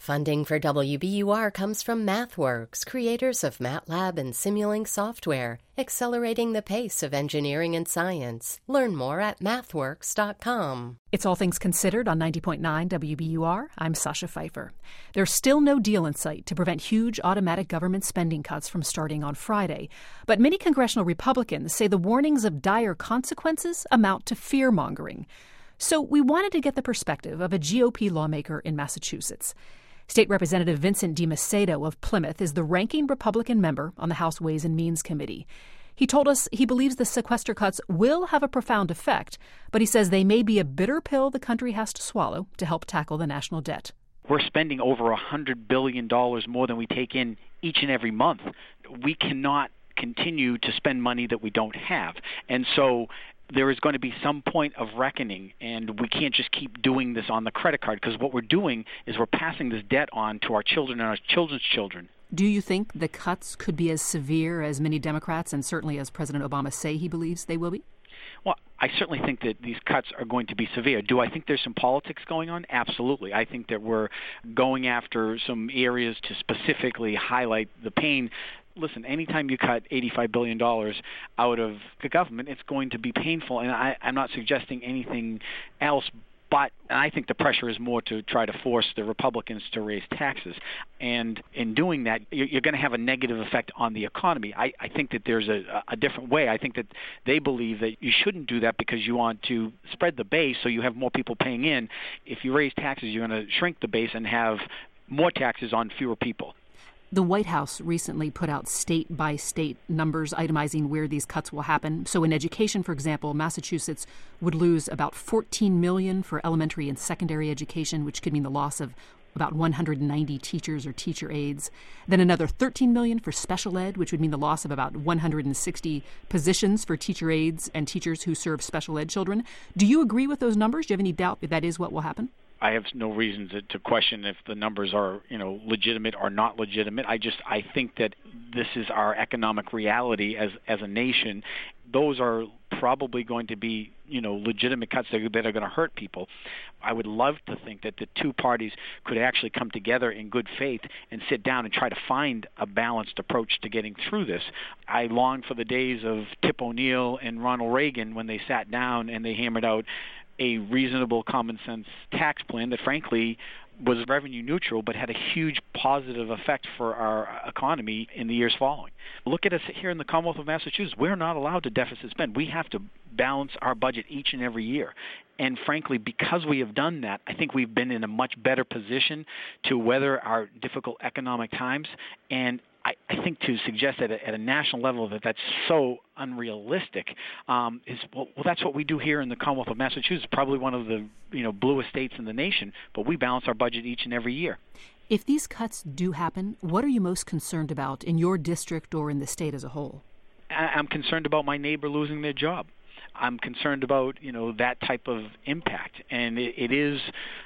Funding for WBUR comes from MathWorks, creators of MATLAB and Simulink software, accelerating the pace of engineering and science. Learn more at mathworks.com. It's All Things Considered on 90.9 WBUR. I'm Sasha Pfeiffer. There's still no deal in sight to prevent huge automatic government spending cuts from starting on Friday. But many congressional Republicans say the warnings of dire consequences amount to fear-mongering. So we wanted to get the perspective of a GOP lawmaker in Massachusetts. State Representative Vincent DiMacedo of Plymouth is the ranking Republican member on the House Ways and Means Committee. He told us he believes the sequester cuts will have a profound effect, but he says they may be a bitter pill the country has to swallow to help tackle the national debt. We're spending over $100 billion more than we take in each and every month. We cannot continue to spend money that we don't have. And so there is going to be some point of reckoning, and we can't just keep doing this on the credit card, because what we're doing is we're passing this debt on to our children and our children's children. Do you think the cuts could be as severe as many Democrats and certainly as President Obama say he believes they will be? Well, I certainly think that these cuts are going to be severe. Do I think there's some politics going on? Absolutely. I think that we're going after some areas to specifically highlight the pain. Listen, anytime you cut $85 billion out of the government, it's going to be painful, and I'm not suggesting anything else, but I think the pressure is more to try to force the Republicans to raise taxes. And in doing that, you're going to have a negative effect on the economy. I think that there's a different way. I think that they believe that you shouldn't do that because you want to spread the base so you have more people paying in. If you raise taxes, you're going to shrink the base and have more taxes on fewer people. The White House recently put out state-by-state numbers itemizing where these cuts will happen. So in education, for example, Massachusetts would lose about $14 million for elementary and secondary education, which could mean the loss of about 190 teachers or teacher aides. Then another $13 million for special ed, which would mean the loss of about 160 positions for teacher aides and teachers who serve special ed children. Do you agree with those numbers? Do you have any doubt that is what will happen? I have no reason to question if the numbers are, legitimate or not legitimate. I think that this is our economic reality as a nation. Those are probably going to be, legitimate cuts that are going to hurt people. I would love to think that the two parties could actually come together in good faith and sit down and try to find a balanced approach to getting through this. I long for the days of Tip O'Neill and Ronald Reagan when they sat down and they hammered out a reasonable common sense tax plan that frankly was revenue neutral but had a huge positive effect for our economy in the years following. Look at us here in the Commonwealth of Massachusetts. We're not allowed to deficit spend. We have to balance our budget each and every year. And frankly, because we have done that, I think we've been in a much better position to weather our difficult economic times. And I think to suggest that at a national level that's so unrealistic is that's what we do here in the Commonwealth of Massachusetts, probably one of the bluest states in the nation, but we balance our budget each and every year. If these cuts do happen, what are you most concerned about in your district or in the state as a whole? I'm concerned about my neighbor losing their job. I'm concerned about that type of impact, and it is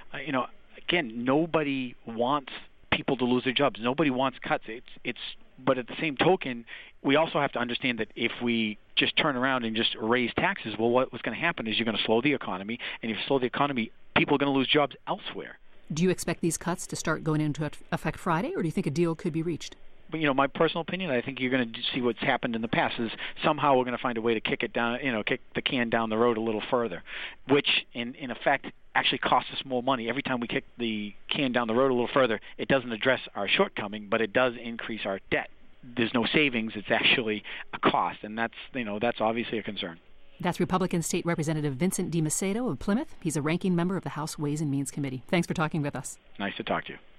again, nobody wants people to lose their jobs. Nobody wants cuts. But at the same token, we also have to understand that if we just turn around and just raise taxes, well, what's going to happen is you're going to slow the economy, and if you slow the economy, people are going to lose jobs elsewhere. Do you expect these cuts to start going into effect Friday, or do you think a deal could be reached? But, my personal opinion, I think you're going to see what's happened in the past is somehow we're going to find a way to kick the can down the road a little further, which in effect actually costs us more money. Every time we kick the can down the road a little further, it doesn't address our shortcoming, but it does increase our debt. There's no savings. It's actually a cost, and that's obviously a concern. That's Republican State Representative Vincent DiMacedo of Plymouth. He's a ranking member of the House Ways and Means Committee. Thanks for talking with us. Nice to talk to you.